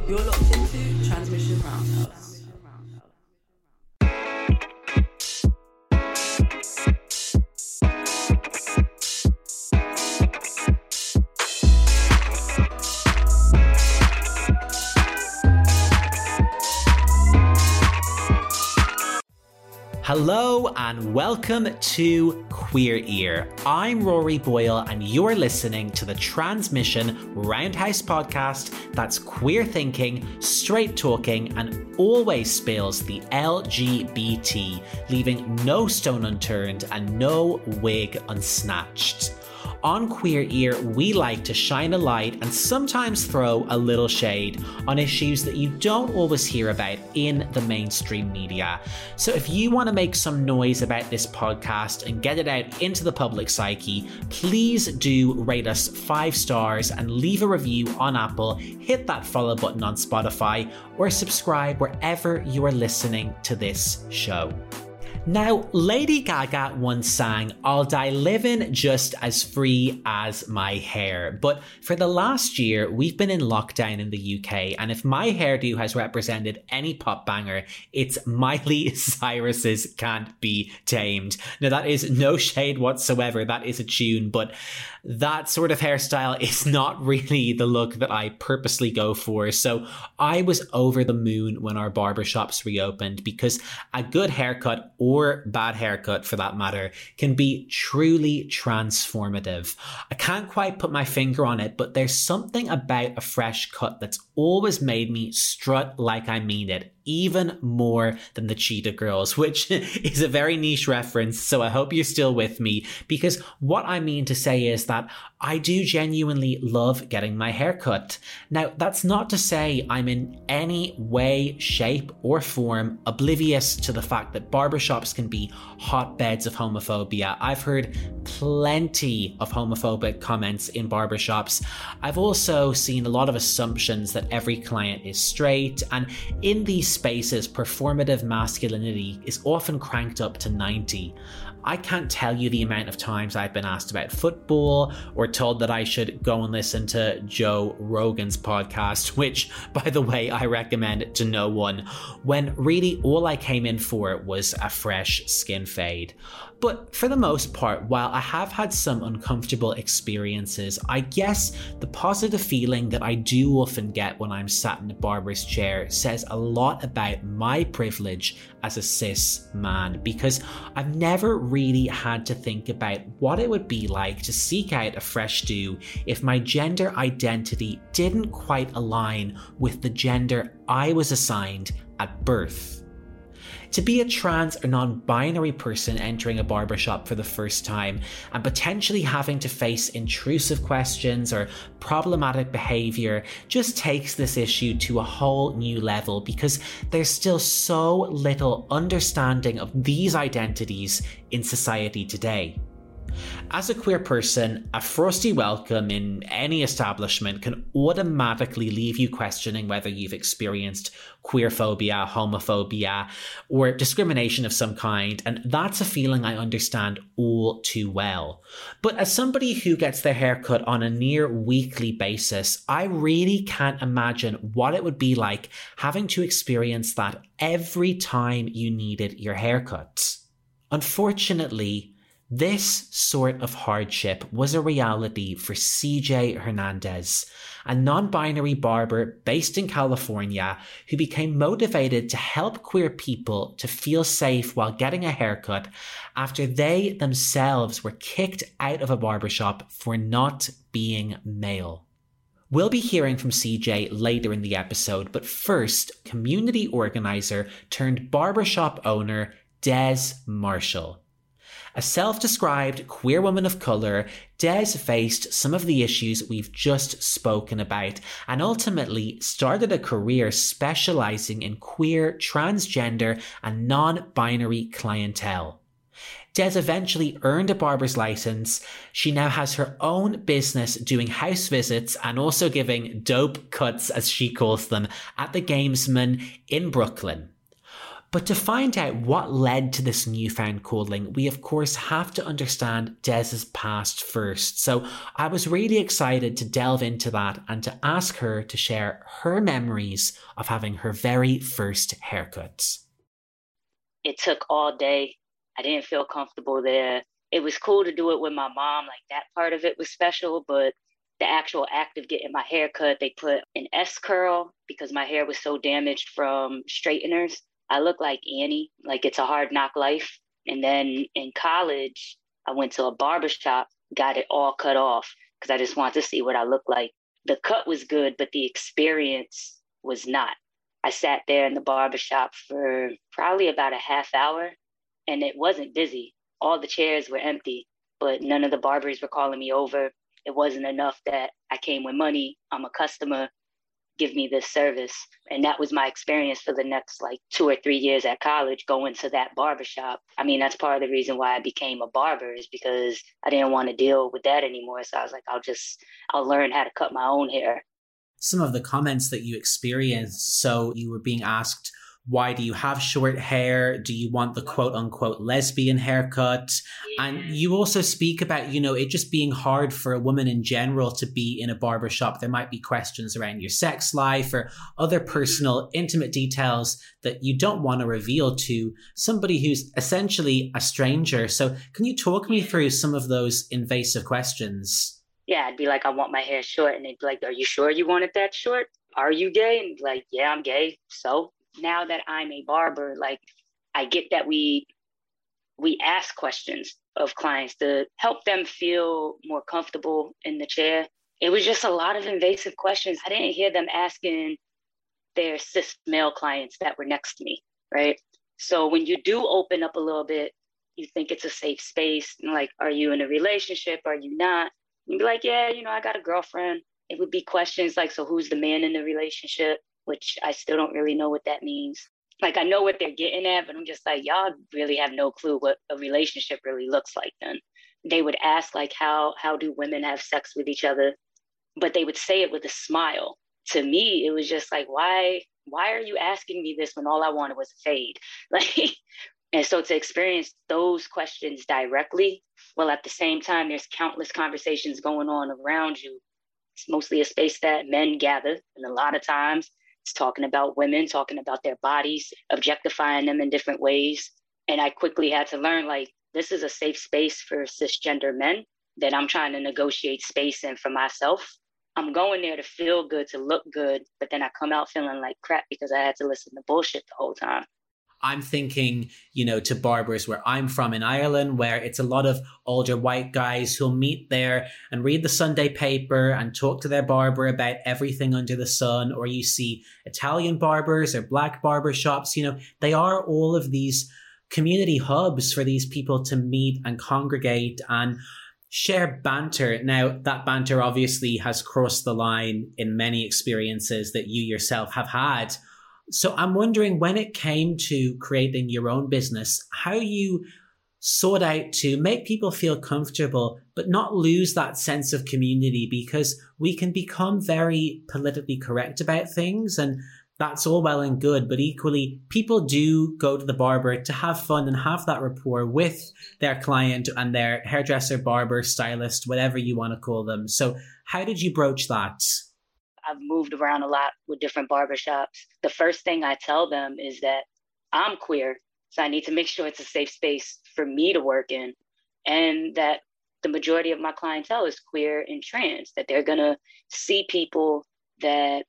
You're locked into Transmission Roundhouse. Hello and welcome to Queer Ear. I'm Rory Boyle and you're listening to the Transmission Roundhouse podcast that's queer thinking, straight talking and always spills the LGBT, leaving no stone unturned and no wig unsnatched. On Queer Ear, we like to shine a light and sometimes throw a little shade on issues that you don't always hear about in the mainstream media. So if you want to make some noise about this podcast and get it out into the public psyche, please do rate us 5 stars and leave a review on Apple, hit that follow button on Spotify, or subscribe wherever you are listening to this show. Now, Lady Gaga once sang, "I'll die living just as free as my hair." But for the last year, we've been in lockdown in the UK, and if my hairdo has represented any pop banger, it's Miley Cyrus's "Can't Be Tamed." Now, that is no shade whatsoever. That is a tune, but that sort of hairstyle is not really the look that I purposely go for. So I was over the moon when our barbershops reopened, because a good haircut, or bad haircut for that matter, can be truly transformative. I can't quite put my finger on it, but there's something about a fresh cut that's always made me strut like I mean it, even more than the Cheetah Girls, which is a very niche reference, so I hope you're still with me, because what I mean to say is that I do genuinely love getting my hair cut. Now, that's not to say I'm in any way, shape or form oblivious to the fact that barbershops can be hotbeds of homophobia. I've heard plenty of homophobic comments in barbershops. I've also seen a lot of assumptions that every client is straight, and in these spaces, performative masculinity is often cranked up to 90. I can't tell you the amount of times I've been asked about football or told that I should go and listen to Joe Rogan's podcast, which, by the way, I recommend to no one, when really all I came in for was a fresh skin fade. But for the most part, while I have had some uncomfortable experiences, I guess the positive feeling that I do often get when I'm sat in a barber's chair says a lot about my privilege as a cis man, because I've never really had to think about what it would be like to seek out a fresh do if my gender identity didn't quite align with the gender I was assigned at birth. To be a trans or non-binary person entering a barbershop for the first time and potentially having to face intrusive questions or problematic behaviour just takes this issue to a whole new level, because there's still so little understanding of these identities in society today. As a queer person, a frosty welcome in any establishment can automatically leave you questioning whether you've experienced queerphobia, homophobia, or discrimination of some kind, and that's a feeling I understand all too well. But as somebody who gets their hair cut on a near weekly basis, I really can't imagine what it would be like having to experience that every time you needed your haircut. Unfortunately, this sort of hardship was a reality for CJ Hernandez, a non-binary barber based in California who became motivated to help queer people to feel safe while getting a haircut after they themselves were kicked out of a barbershop for not being male. We'll be hearing from CJ later in the episode, but first, community organizer turned barbershop owner Des Marshall. A self-described queer woman of colour, Des faced some of the issues we've just spoken about and ultimately started a career specialising in queer, transgender and non-binary clientele. Des eventually earned a barber's license. She now has her own business doing house visits and also giving dope cuts, as she calls them, at the Gamesman in Brooklyn. But to find out what led to this newfound calling, we of course have to understand Des's past first. So I was really excited to delve into that and to ask her to share her memories of having her very first haircut. It took all day. I didn't feel comfortable there. It was cool to do it with my mom. Like, that part of it was special, but the actual act of getting my hair cut, they put an S curl because my hair was so damaged from straighteners. I look like Annie, like It's a Hard Knock Life. And then in college, I went to a barbershop, got it all cut off because I just wanted to see what I looked like. The cut was good, but the experience was not. I sat there in the barbershop for probably about a half hour, and it wasn't busy. All the chairs were empty, but none of the barbers were calling me over. It wasn't enough that I came with money. I'm a customer. Give me this service. And that was my experience for the next 2 or 3 years at college, going to that barbershop. I mean, that's part of the reason why I became a barber, is because I didn't want to deal with that anymore. So I was like, I'll learn how to cut my own hair. Some of the comments that you experienced, so you were being asked, why do you have short hair? Do you want the quote unquote lesbian haircut? And you also speak about, it just being hard for a woman in general to be in a barbershop. There might be questions around your sex life or other personal, intimate details that you don't want to reveal to somebody who's essentially a stranger. So can you talk me through some of those invasive questions? Yeah, I'd be like, I want my hair short. And they'd be like, are you sure you want it that short? Are you gay? And I'd be like, yeah, I'm gay. So now that I'm a barber, I get that we ask questions of clients to help them feel more comfortable in the chair. It was just a lot of invasive questions. I didn't hear them asking their cis male clients that were next to me, right? So when you do open up a little bit, you think it's a safe space. Like, are you in a relationship? Are you not? You'd be like, yeah, I got a girlfriend. It would be questions like, so who's the man in the relationship? Which I still don't really know what that means. I know what they're getting at, but I'm just like, y'all really have no clue what a relationship really looks like then. They would ask, how do women have sex with each other? But they would say it with a smile. To me, it was just like, why are you asking me this when all I wanted was a fade? And so to experience those questions directly, while at the same time, there's countless conversations going on around you. It's mostly a space that men gather. And a lot of times, it's talking about women, talking about their bodies, objectifying them in different ways. And I quickly had to learn, this is a safe space for cisgender men that I'm trying to negotiate space in for myself. I'm going there to feel good, to look good, but then I come out feeling like crap because I had to listen to bullshit the whole time. I'm thinking, to barbers where I'm from in Ireland, where it's a lot of older white guys who'll meet there and read the Sunday paper and talk to their barber about everything under the sun. Or you see Italian barbers or black barber shops, they are all of these community hubs for these people to meet and congregate and share banter. Now, that banter obviously has crossed the line in many experiences that you yourself have had. So I'm wondering, when it came to creating your own business, how you sought out to make people feel comfortable, but not lose that sense of community, because we can become very politically correct about things, and that's all well and good. But equally, people do go to the barber to have fun and have that rapport with their client and their hairdresser, barber, stylist, whatever you want to call them. So how did you broach that? I've moved around a lot with different barbershops. The first thing I tell them is that I'm queer, so I need to make sure it's a safe space for me to work in, and that the majority of my clientele is queer and trans, that they're going to see people that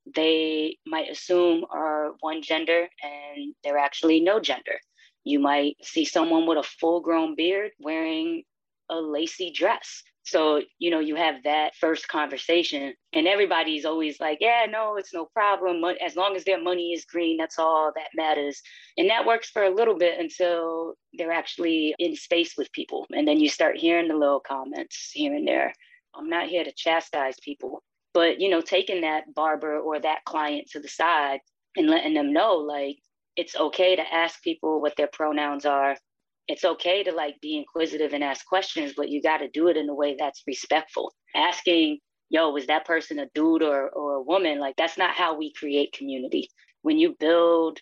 they might assume are one gender and they're actually no gender. You might see someone with a full-grown beard wearing a lacy dress. So, you have that first conversation, and everybody's always like, yeah, no, it's no problem. As long as their money is green, that's all that matters. And that works for a little bit until they're actually in space with people. And then you start hearing the little comments here and there. I'm not here to chastise people, but, taking that barber or that client to the side and letting them know, it's okay to ask people what their pronouns are. It's okay to be inquisitive and ask questions, but you got to do it in a way that's respectful. Asking, yo, was that person a dude or a woman? That's not how we create community. When you build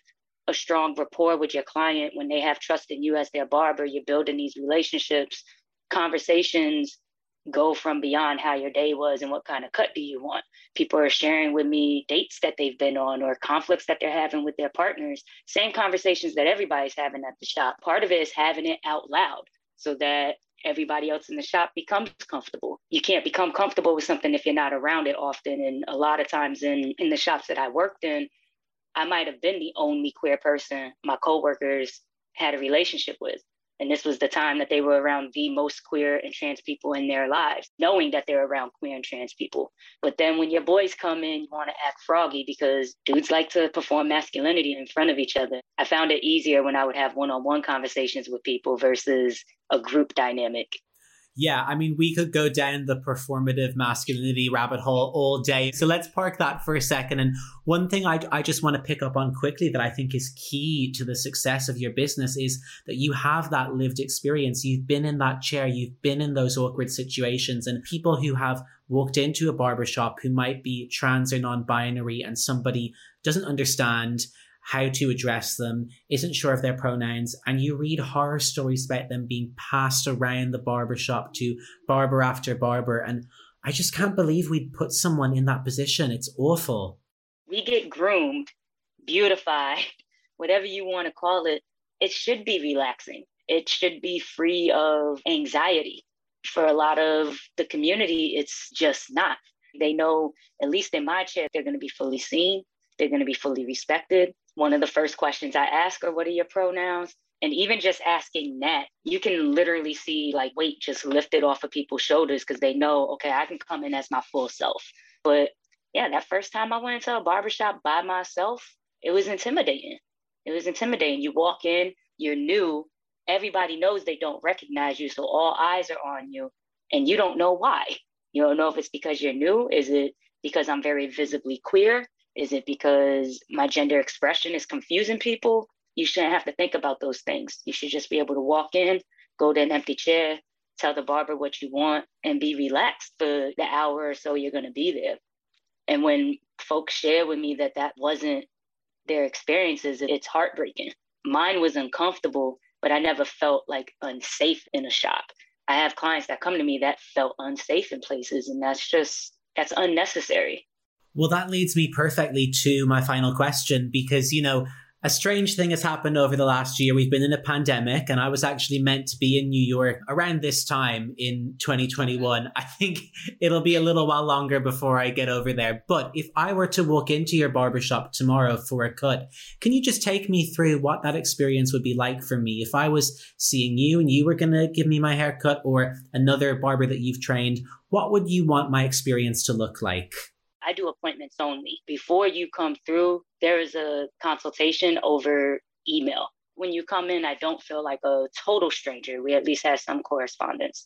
a strong rapport with your client, when they have trust in you as their barber, you're building these relationships, conversations go from beyond how your day was and what kind of cut do you want. People are sharing with me dates that they've been on or conflicts that they're having with their partners, same conversations that everybody's having at the shop. Part of it is having it out loud so that everybody else in the shop becomes comfortable. You can't become comfortable with something if you're not around it often. And a lot of times in the shops that I worked in, I might have been the only queer person my coworkers had a relationship with. And this was the time that they were around the most queer and trans people in their lives, knowing that they're around queer and trans people. But then when your boys come in, you want to act froggy because dudes like to perform masculinity in front of each other. I found it easier when I would have one-on-one conversations with people versus a group dynamic. Yeah, I mean, we could go down the performative masculinity rabbit hole all day. So let's park that for a second. And one thing I just want to pick up on quickly that I think is key to the success of your business is that you have that lived experience. You've been in that chair. You've been in those awkward situations. And people who have walked into a barbershop who might be trans or non-binary and somebody doesn't understand how to address them, isn't sure of their pronouns, and you read horror stories about them being passed around the barbershop to barber after barber. And I just can't believe we'd put someone in that position. It's awful. We get groomed, beautified, whatever you want to call it. It should be relaxing. It should be free of anxiety. For a lot of the community, it's just not. They know, at least in my chair, they're going to be fully seen. They're going to be fully respected. One of the first questions I ask are, what are your pronouns? And even just asking that, you can literally see like weight just lifted off of people's shoulders because they know, okay, I can come in as my full self. But yeah, that first time I went into a barbershop by myself, it was intimidating. It was intimidating. You walk in, you're new, everybody knows they don't recognize you. So all eyes are on you and you don't know why. You don't know if it's because you're new. Is it because I'm very visibly queer? Is it because my gender expression is confusing people? You shouldn't have to think about those things. You should just be able to walk in, go to an empty chair, tell the barber what you want, and be relaxed for the hour or so you're going to be there. And when folks share with me that that wasn't their experiences, it's heartbreaking. Mine was uncomfortable, but I never felt like unsafe in a shop. I have clients that come to me that felt unsafe in places, and that's unnecessary. Well, that leads me perfectly to my final question because, you know, a strange thing has happened over the last year. We've been in a pandemic and I was actually meant to be in New York around this time in 2021. I think it'll be a little while longer before I get over there. But if I were to walk into your barbershop tomorrow for a cut, can you just take me through what that experience would be like for me? If I was seeing you and you were going to give me my haircut or another barber that you've trained, what would you want my experience to look like? I do appointments only. Before you come through, there is a consultation over email. When you come in, I don't feel like a total stranger. We at least have some correspondence.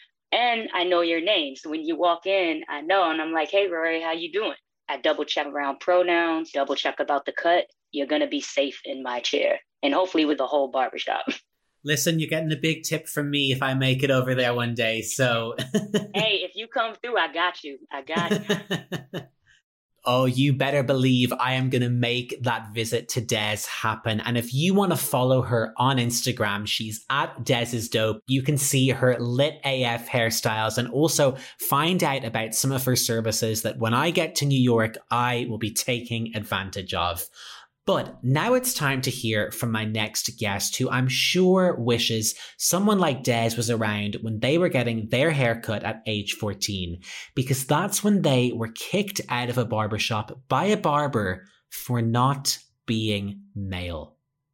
And I know your name. So when you walk in, I know, and I'm like, hey, Rory, how you doing? I double check around pronouns, double check about the cut. You're going to be safe in my chair and hopefully with the whole barbershop. Listen, you're getting a big tip from me if I make it over there one day. So, hey, if you come through, I got you. I got you. Oh, you better believe I am going to make that visit to Des happen. And if you want to follow her on Instagram, she's at DesIsDope. You can see her lit AF hairstyles and also find out about some of her services that when I get to New York, I will be taking advantage of. But now it's time to hear from my next guest, who I'm sure wishes someone like Des was around when they were getting their haircut at age 14, because that's when they were kicked out of a barbershop by a barber for not being male.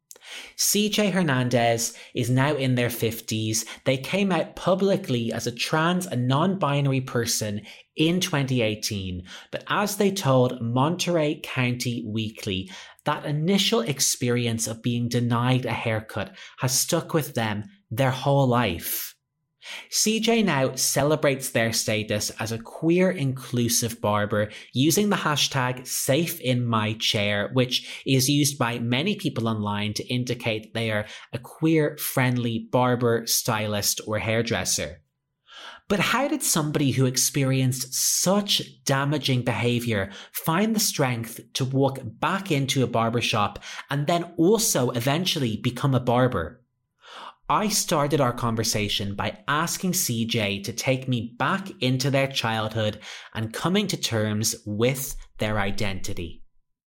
CJ Hernandez is now in their 50s. They came out publicly as a trans and non-binary person in 2018, but as they told Monterey County Weekly, that initial experience of being denied a haircut has stuck with them their whole life. CJ now celebrates their status as a queer inclusive barber using the hashtag #SafeInMyChair, which is used by many people online to indicate they are a queer friendly barber, stylist, or hairdresser. But how did somebody who experienced such damaging behavior find the strength to walk back into a barbershop and then also eventually become a barber? I started our conversation by asking CJ to take me back into their childhood and coming to terms with their identity.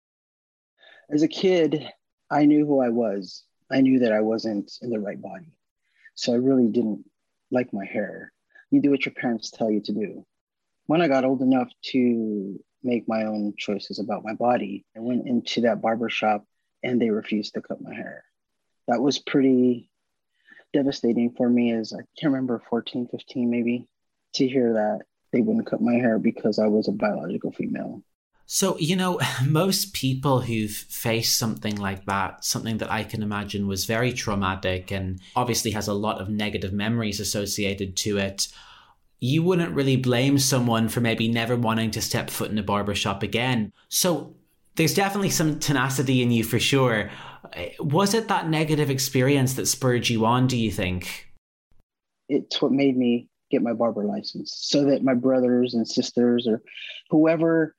As a kid, I knew who I was. I knew that I wasn't in the right body. So I really didn't like my hair. You do what your parents tell you to do. When I got old enough to make my own choices about my body, I went into that barbershop and they refused to cut my hair. That was pretty devastating for me, as I can't remember, 14, 15 maybe, to hear that they wouldn't cut my hair because I was a biological female. So, most people who've faced something like that, something that I can imagine was very traumatic and obviously has a lot of negative memories associated to it, you wouldn't really blame someone for maybe never wanting to step foot in a barbershop again. So there's definitely some tenacity in you for sure. Was it that negative experience that spurred you on, do you think? It's what made me get my barber license, so that my brothers and sisters or whoever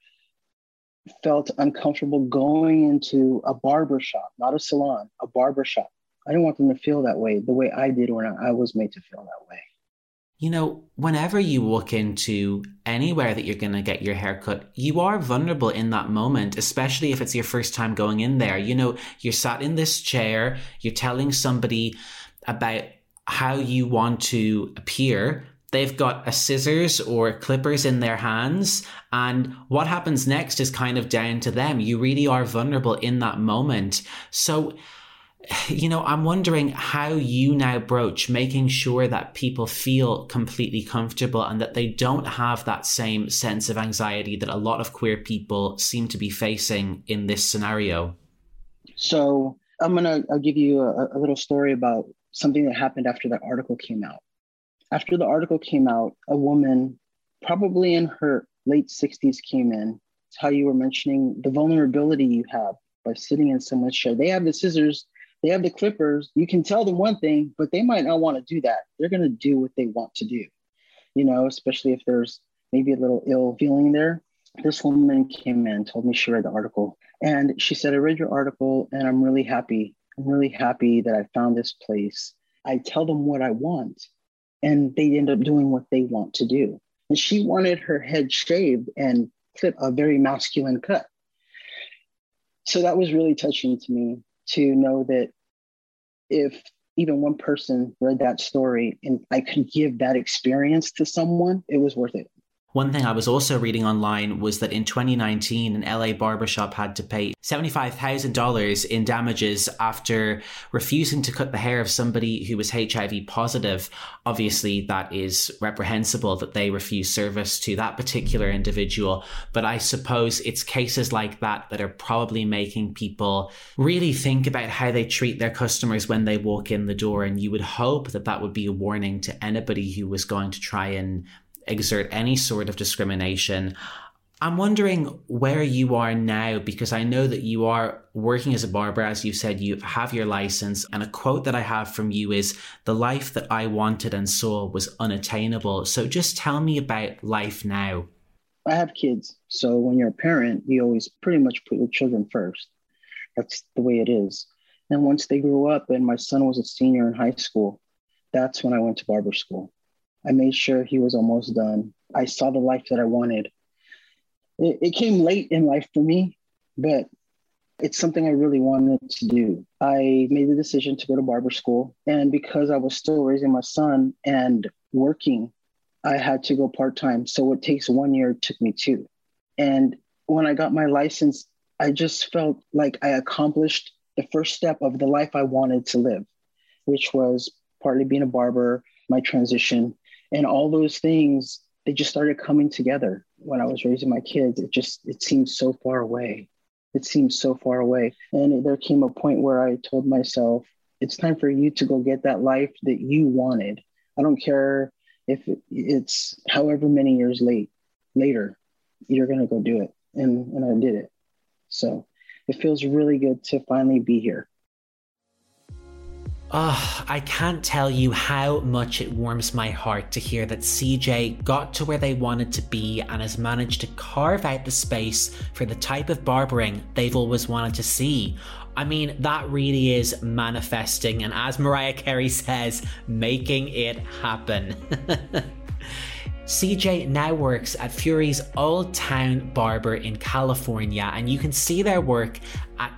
felt uncomfortable going into a barber shop, not a salon, a barber shop. I didn't want them to feel that way, the way I did when I was made to feel that way. Whenever you walk into anywhere that you're going to get your hair cut, you are vulnerable in that moment, especially if it's your first time going in there. You're sat in this chair, you're telling somebody about how you want to appear. They've got a scissors or clippers in their hands, and what happens next is kind of down to them. You really are vulnerable in that moment. So, I'm wondering how you now broach making sure that people feel completely comfortable and that they don't have that same sense of anxiety that a lot of queer people seem to be facing in this scenario. So I'll give you a little story about something that happened after that article came out. After the article came out, a woman, probably in her late 60s, came in. It's how you were mentioning the vulnerability you have by sitting in someone's chair. They have the scissors, they have the clippers. You can tell them one thing, but they might not want to do that. They're going to do what they want to do, especially if there's maybe a little ill feeling there. This woman came in, told me she read the article, and she said, I read your article and I'm really happy. I'm really happy that I found this place. I tell them what I want and they end up doing what they want to do. And she wanted her head shaved and clip a very masculine cut. So that was really touching to me, to know that if even one person read that story and I could give that experience to someone, it was worth it. One thing I was also reading online was that in 2019, an LA barbershop had to pay $75,000 in damages after refusing to cut the hair of somebody who was HIV positive. Obviously, that is reprehensible that they refuse service to that particular individual. But I suppose it's cases like that that are probably making people really think about how they treat their customers when they walk in the door. And you would hope that that would be a warning to anybody who was going to try and exert any sort of discrimination. I'm wondering where you are now, because I know that you are working as a barber. As you said, you have your license, and a quote that I have from you is, "The life that I wanted and saw was unattainable." So just tell me about life now. I have kids. So when you're a parent, you always pretty much put your children first. That's the way it is. And once they grew up and my son was a senior in high school, that's when I went to barber school. I made sure he was almost done. I saw the life that I wanted. It came late in life for me, but it's something I really wanted to do. I made the decision to go to barber school. And because I was still raising my son and working, I had to go part-time. So what takes 1 year took me 2. And when I got my license, I just felt like I accomplished the first step of the life I wanted to live, which was partly being a barber, my transition, and all those things. They just started coming together when I was raising my kids. It seemed so far away. It seemed so far away. And there came a point where I told myself, it's time for you to go get that life that you wanted. I don't care if it's however many years later, you're going to go do it. And I did it. So it feels really good to finally be here. Oh, I can't tell you how much it warms my heart to hear that CJ got to where they wanted to be and has managed to carve out the space for the type of barbering they've always wanted to see. I mean, that really is manifesting, and as Mariah Carey says, making it happen. CJ now works at Fury's Old Town Barber in California, and you can see their work at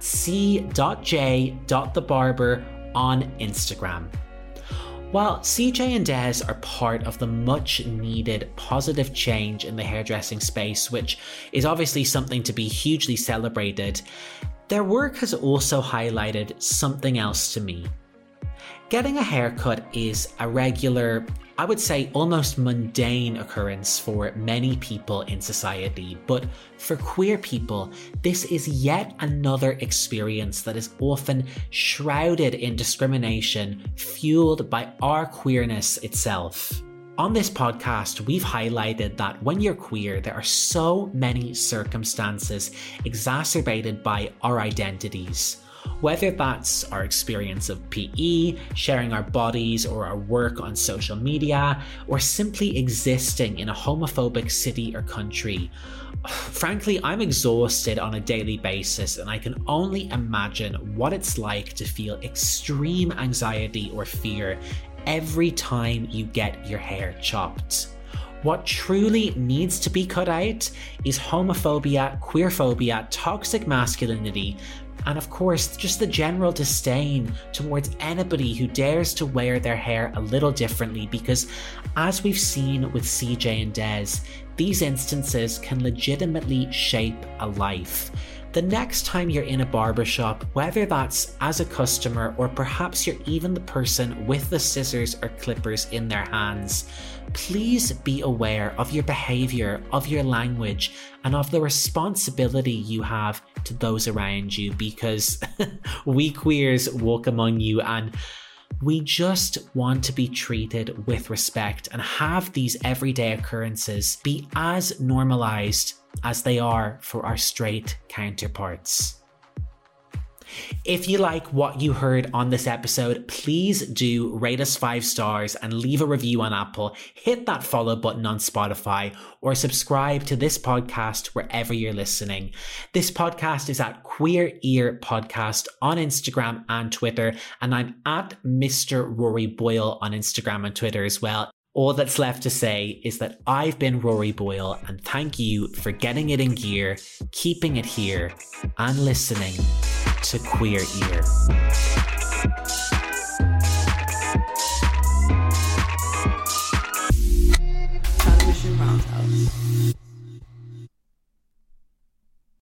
c.j.thebarber on Instagram. While CJ and Des are part of the much needed positive change in the hairdressing space, which is obviously something to be hugely celebrated, their work has also highlighted something else to me. Getting a haircut is a regular, I would say almost mundane occurrence for many people in society, but for queer people, this is yet another experience that is often shrouded in discrimination, fueled by our queerness itself. On this podcast, we've highlighted that when you're queer, there are so many circumstances exacerbated by our identities. Whether that's our experience of PE, sharing our bodies or our work on social media, or simply existing in a homophobic city or country. Frankly, I'm exhausted on a daily basis, and I can only imagine what it's like to feel extreme anxiety or fear every time you get your hair chopped. What truly needs to be cut out is homophobia, queerphobia, toxic masculinity, and of course, just the general disdain towards anybody who dares to wear their hair a little differently, because as we've seen with CJ and Des, these instances can legitimately shape a life. The next time you're in a barbershop, whether that's as a customer or perhaps you're even the person with the scissors or clippers in their hands, please be aware of your behavior, of your language, and of the responsibility you have to those around you, because we queers walk among you and we just want to be treated with respect and have these everyday occurrences be as normalized as they are for our straight counterparts. If you like what you heard on this episode, please do rate us 5 stars and leave a review on Apple. Hit that follow button on Spotify or subscribe to this podcast wherever you're listening. This podcast is at Queer Ear Podcast on Instagram and Twitter, and I'm at Mr. Rory Boyle on Instagram and Twitter as well. All that's left to say is that I've been Rory Boyle, and thank you for getting it in gear, keeping it here, and listening to Queer Ear.